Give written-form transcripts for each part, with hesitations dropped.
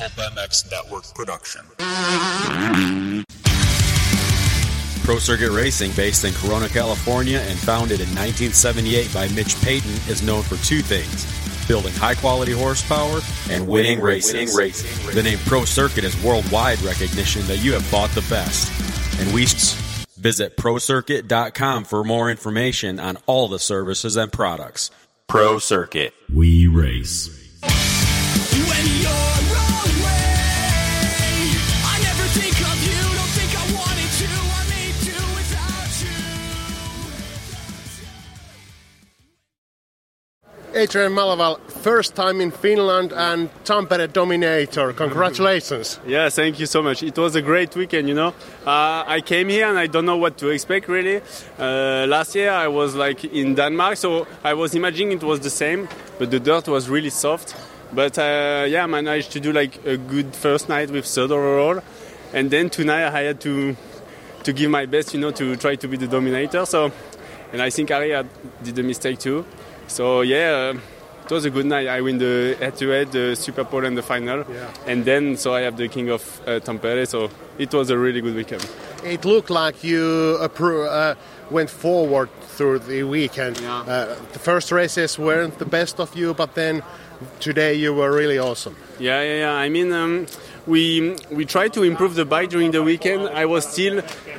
Pulp MX Network production. Pro Circuit Racing, based in Corona, California, and founded in 1978 by Mitch Payton, is known for two things: building high-quality horsepower and winning races. The name Pro Circuit is worldwide recognition that you have bought the best. And we visit ProCircuit.com for more information on all the services and products. Pro Circuit. We race. When you're away, I never think of you, don't think I wanted to, I may do without you. Adrian Malaval, first time in Finland and Tampere Dominator. Congratulations. Yeah, thank you so much. It was a great weekend, you know. I came here and I don't know what to expect, really. Last year I was in Denmark, so I was imagining it was the same, but the dirt was really soft. But I managed to do a good first night with third overall. And then tonight I had to give my best, to try to be the dominator. And I think Ari did a mistake too. So it was a good night. I win the head-to-head, the Super Pole and the final. Yeah. And then I have the King of Tampere. So it was a really good weekend. It looked like you went forward through the weekend. Yeah. The first races weren't the best of you, but then today you were really awesome. Yeah. I mean, we tried to improve the bike during the weekend. I was still...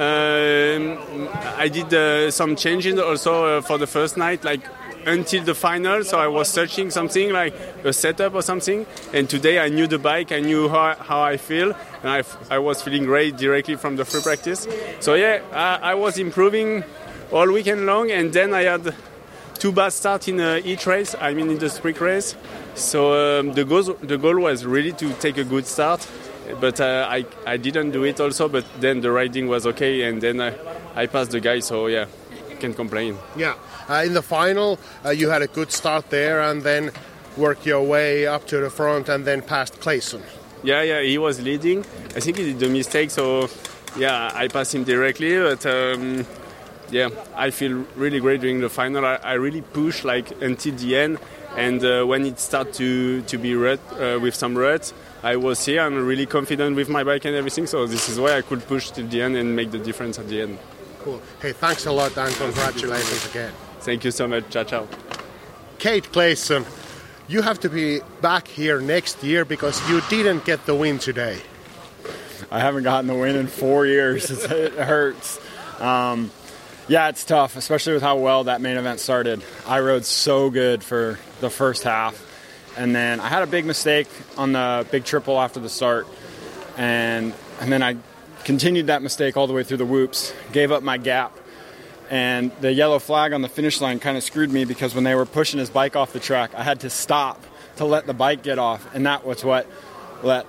I did some changes also for the first night, until the final, so I was searching something like a setup or something. And today I knew the bike, I knew how I feel, and I was feeling great directly from the free practice. So I was improving all weekend long, and then I had two bad starts in each race, in the sprint race. So the goal was really to take a good start, but I didn't do it also, but then the riding was okay, and then I passed the guy, so can't complain. Yeah. In the final, you had a good start there and then worked your way up to the front and then passed Clayson. Yeah, he was leading. I think he did the mistake, so I passed him directly. But I feel really great during the final. I really pushed until the end, and when it started to be rut, with some ruts, I was here. I'm really confident with my bike and everything, so this is why I could push till the end and make the difference at the end. Cool. Hey, thanks a lot and congratulations again. Thank you so much. Ciao. Kate Clayson, you have to be back here next year because you didn't get the win today. I haven't gotten the win in 4 years. It hurts. It's tough, especially with how well that main event started. I rode so good for the first half, and then I had a big mistake on the big triple after the start, and then I continued that mistake all the way through the whoops, gave up my gap. And the yellow flag on the finish line kind of screwed me because when they were pushing his bike off the track, I had to stop to let the bike get off. And that was what let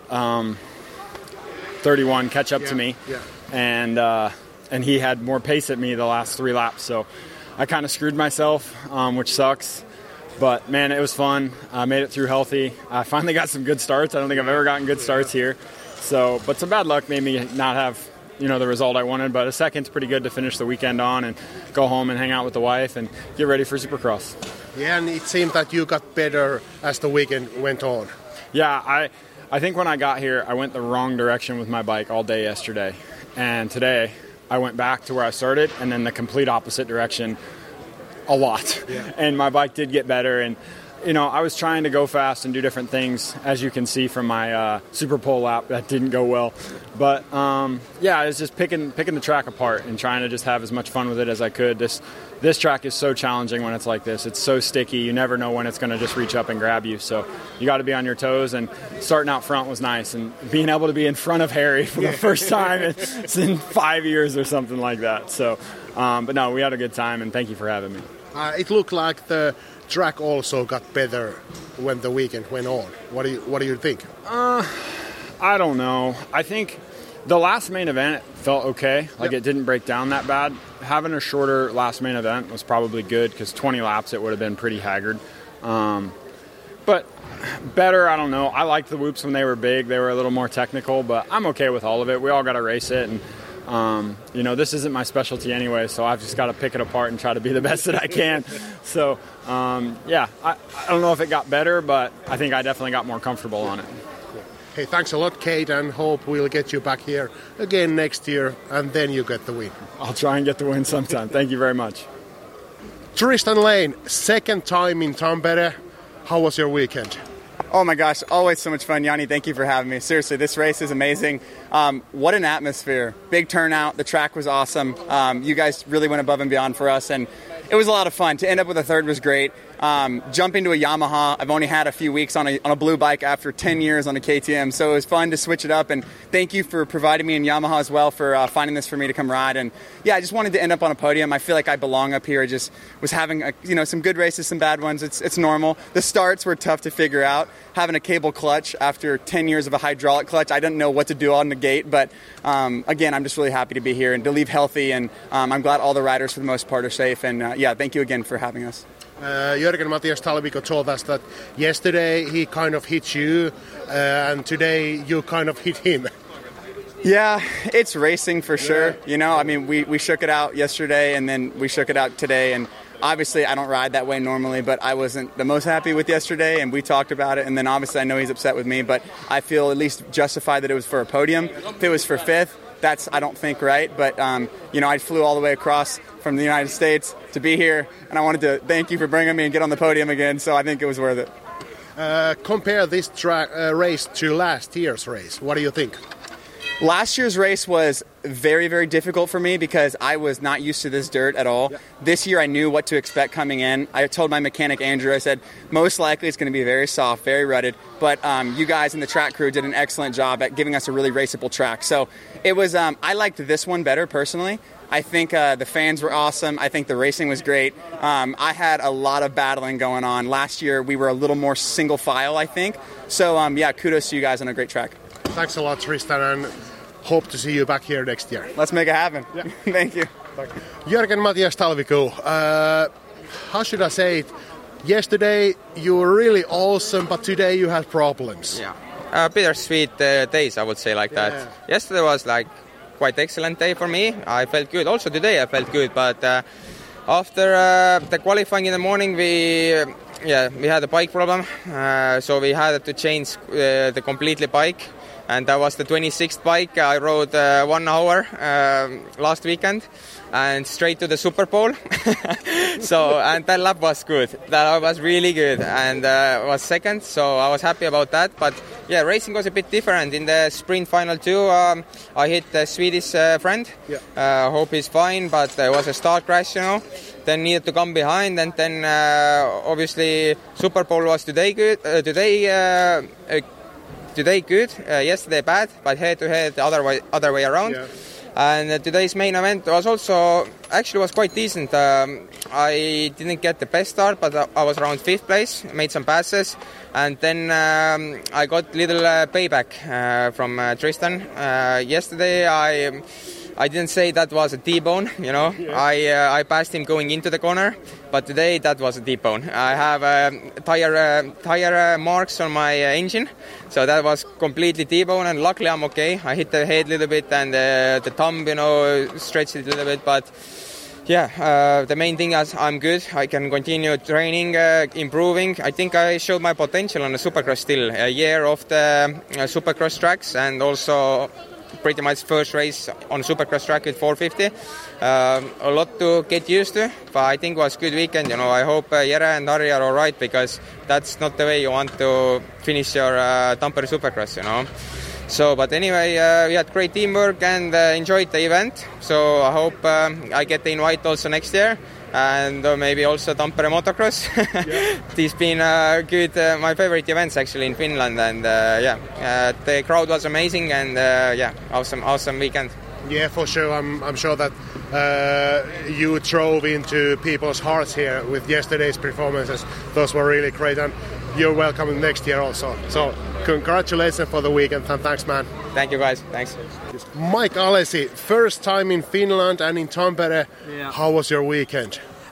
31 catch up to me. Yeah. And he had more pace at me the last 3 laps. So I kind of screwed myself, which sucks. But, man, it was fun. I made it through healthy. I finally got some good starts. I don't think I've ever gotten good starts here. But some bad luck made me not have the result I wanted, but a second's pretty good to finish the weekend on and go home and hang out with the wife and get ready for Supercross. Yeah, and it seemed that you got better as the weekend went on. Yeah, I think when I got here, I went the wrong direction with my bike all day yesterday. And today, I went back to where I started and then the complete opposite direction a lot. Yeah. And my bike did get better, and I was trying to go fast and do different things, as you can see from my Super Pole lap. That didn't go well. But, I was just picking the track apart and trying to just have as much fun with it as I could. This track is so challenging when it's like this. It's so sticky. You never know when it's going to just reach up and grab you. So you got to be on your toes, and starting out front was nice. And being able to be in front of Harry for the first time in 5 years or something like that. So, but no, we had a good time, and thank you for having me. It looked like the track also got better when the weekend went on. What do you think? I don't know. I think the last main event felt okay. It didn't break down that bad. Having a shorter last main event was probably good because 20 laps it would have been pretty haggard. But better, I don't know. I liked the whoops when they were big. They were a little more technical, but I'm okay with all of it. We all got to race it, and this isn't my specialty anyway, so I've just got to pick it apart and try to be the best that I can. So, I don't know if it got better, but I think I definitely got more comfortable on it. Hey, thanks a lot, Kate, and hope we'll get you back here again next year, and then you get the win. I'll try and get the win sometime. Thank you very much. Tristan Lane, second time in Tampere. How was your weekend? Oh my gosh, always so much fun. Yanni, thank you for having me. Seriously, this race is amazing. What an atmosphere. Big turnout. The track was awesome. You guys really went above and beyond for us, and it was a lot of fun. To end up with a third was great. Jumping to a Yamaha, I've only had a few weeks on a blue bike after 10 years on a KTM, so it was fun to switch it up, and thank you for providing me in Yamaha as well for finding this for me to come ride. And yeah, I just wanted to end up on a podium. I feel like I belong up here. I just was having some good races, some bad ones. It's normal. The starts were tough to figure out. Having a cable clutch after 10 years of a hydraulic clutch, I didn't know what to do on the gate, but again, I'm just really happy to be here and to leave healthy, and I'm glad all the riders for the most part are safe, and yeah, thank you again for having us. Jörgen Matthias Talvico told us that yesterday he kind of hit you, and today you kind of hit him. Yeah, it's racing for sure. You know, I mean, we shook it out yesterday, and then we shook it out today, and obviously I don't ride that way normally, but I wasn't the most happy with yesterday, and we talked about it, and then obviously I know he's upset with me, but I feel at least justified that it was for a podium. If it was for fifth, that's, I don't think, right, but, I flew all the way across from the United States to be here, and I wanted to thank you for bringing me and get on the podium again, so I think it was worth it. Compare this race to last year's race. What do you think? Last year's race was very, very difficult for me because I was not used to this dirt at all. Yeah. This year I knew what to expect coming in. I told my mechanic, Andrew, I said, most likely it's going to be very soft, very rutted, but you guys in the track crew did an excellent job at giving us a really raceable track. So it was, I liked this one better personally. I think the fans were awesome. I think the racing was great. I had a lot of battling going on. Last year we were a little more single file, I think. So kudos to you guys on a great track. Thanks a lot, Tristan, and hope to see you back here next year. Let's make it happen. Yeah. Thank you. Jörgen Matthias Talvico, how should I say it? Yesterday you were really awesome, but today you had problems. Yeah, bittersweet days, I would say like that. Yesterday was like quite excellent day for me. I felt good. Also today I felt good, but after the qualifying in the morning we had a bike problem, so we had to change the completely bike. And that was the 26th bike I rode 1 hour last weekend and straight to the Super Bowl. And that lap was good. That was really good and was second, so I was happy about that. But yeah, racing was a bit different. In the sprint final too, I hit the Swedish friend. Yeah. Hope he's fine, but there was a start crash, Then needed to come behind, and then obviously Super Bowl was today good. Today good, yesterday bad, but head-to-head the other way around. Yeah. And today's main event was quite decent. I didn't get the best start, but I was around 5th place, made some passes, and then I got little payback from Tristan. Yesterday I didn't say that was a T-bone, Yeah. I passed him going into the corner, but today that was a T-bone. I have tire marks on my engine, so that was completely T-bone, and luckily I'm okay. I hit the head a little bit and the thumb, stretched it a little bit, but yeah, the main thing is I'm good. I can continue training, improving. I think I showed my potential on the Supercross still. A year of the Supercross tracks, and also pretty much first race on Supercross track with 450. A lot to get used to, but I think it was a good weekend. I hope Jere and Harri are all right, because that's not the way you want to finish your Tampere Supercross, So, but anyway, we had great teamwork and enjoyed the event. So I hope I get the invite also next year. And maybe also Tampere Motocross. Yeah. It's been good, my favorite events actually in Finland, and the crowd was amazing, and awesome weekend. Yeah, for sure. I'm sure that you drove into people's hearts here with yesterday's performances. Those were really great, and you're welcome next year also. So congratulations for the weekend, and thanks, man. Thank you, guys. Thanks. Mike Alesi, first time in Finland and in Tampere. Yeah. How was your weekend?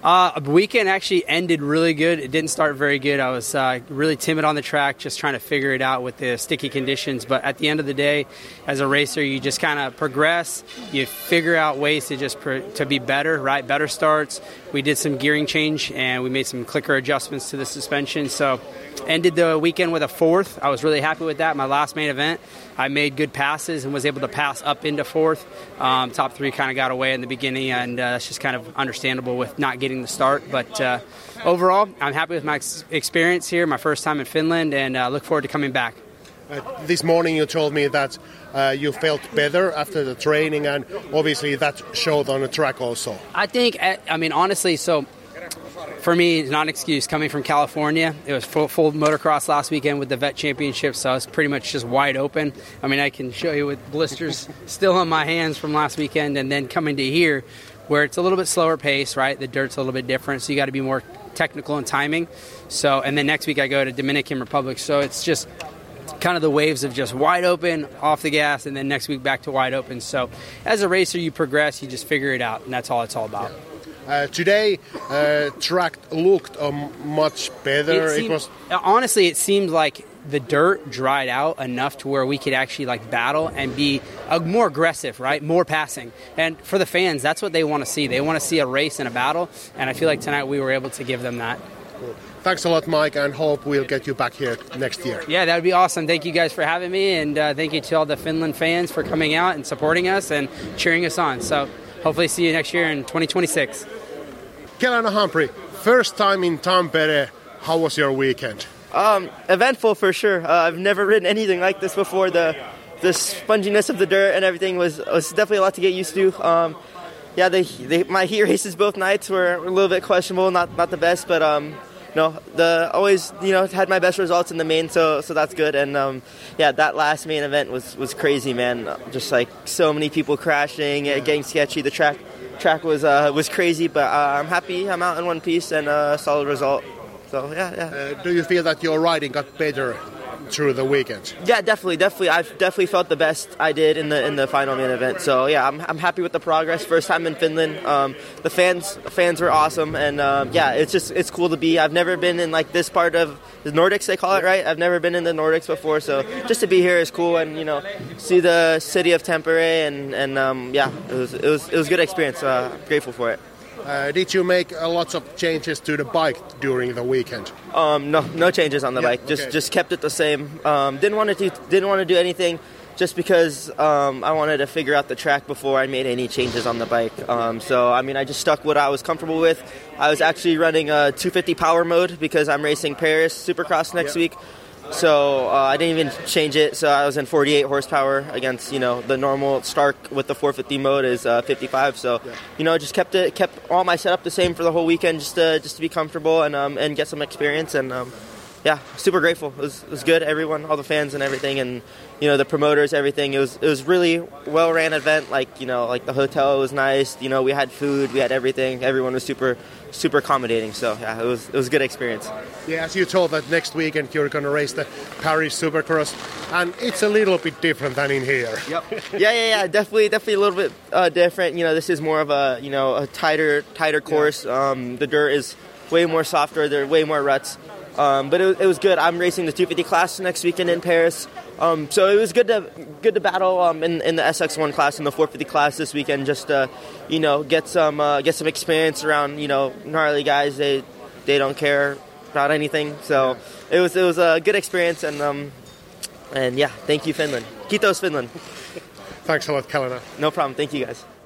The weekend actually ended really good. It didn't start very good. I was really timid on the track, just trying to figure it out with the sticky conditions. But at the end of the day, as a racer, you just kind of progress. You figure out ways to to be better, right? Better starts. We did some gearing change, and we made some clicker adjustments to the suspension. So ended the weekend with a 4th. I was really happy with that. My last main event, I made good passes and was able to pass up into 4th. Top 3 kind of got away in the beginning, and that's just kind of understandable with not getting the start. But overall, I'm happy with my experience here, my first time in Finland, and look forward to coming back. This morning you told me that you felt better after the training, and obviously that showed on the track also. I think, honestly, so for me, it's not an excuse. Coming from California, it was full motocross last weekend with the Vet Championship, so I was pretty much just wide open. I mean, I can show you with blisters still on my hands from last weekend, and then coming to here, where it's a little bit slower pace, right? The dirt's a little bit different, so you got to be more technical in timing. So, and then next week I go to Dominican Republic, so it's just kind of the waves of just wide open, off the gas, and then next week back to wide open. So as a racer, you progress, you just figure it out, and that's all it's all about. Today, track looked much better. Honestly, it seemed like the dirt dried out enough to where we could actually battle and be more aggressive, right? More passing. And for the fans, that's what they want to see. They want to see a race and a battle, and I feel like tonight we were able to give them that. Cool. Thanks a lot, Mike, and hope we'll get you back here next year. Yeah, that would be awesome. Thank you guys for having me, and thank you to all the Finland fans for coming out and supporting us and cheering us on. So hopefully see you next year in 2026. Kelana Humphrey, first time in Tampere. How was your weekend? Eventful for sure. I've never ridden anything like this before. The sponginess of the dirt and everything was definitely a lot to get used to. My heat races both nights were a little bit questionable, not the best, but always had my best results in the main, so that's good. And that last main event was crazy, man. Just like so many people crashing, getting sketchy. The track was crazy, but I'm happy. I'm out in one piece and a solid result. So yeah. Do you feel that your riding got better through the weekend? Yeah, definitely. I've definitely felt the best I did in the final main event. So yeah, I'm happy with the progress. First time in Finland. The fans were awesome, and it's cool to be. I've never been in this part of the Nordics, they call it, right? I've never been in the Nordics before, so just to be here is cool, and see the city of Tampere, and it was a good experience. Grateful for it. Did you make lots of changes to the bike during the weekend? No changes on the bike. Just kept it the same. Didn't want to do anything, just because I wanted to figure out the track before I made any changes on the bike. I just stuck what I was comfortable with. I was actually running a 250 power mode because I'm racing Paris Supercross next week. So I didn't even change it. So I was in 48 horsepower against, the normal Stark with the 450 mode is 55. So, just kept all my setup the same for the whole weekend, just to be comfortable and get some experience. And super grateful. It was good. Everyone, all the fans and everything, and the promoters, everything. It was really well ran event. Like the hotel was nice. We had food, we had everything. Everyone was super accommodating. So yeah, it was a good experience. Yeah, as you told that next weekend you're going to race the Paris Supercross, and it's a little bit different than in here. Yep. Yeah. Definitely a little bit different. This is more of a tighter course. The dirt is way more softer. There are way more ruts. But it was good. I'm racing the 250 class next weekend in Paris. So it was good to battle in the SX1 class and the 450 class this weekend. Just to, get some experience around gnarly guys. They don't care about anything. So it was a good experience, and yeah, thank you, Finland. Kiitos, Finland. Thanks a lot, Kelana. No problem. Thank you, guys.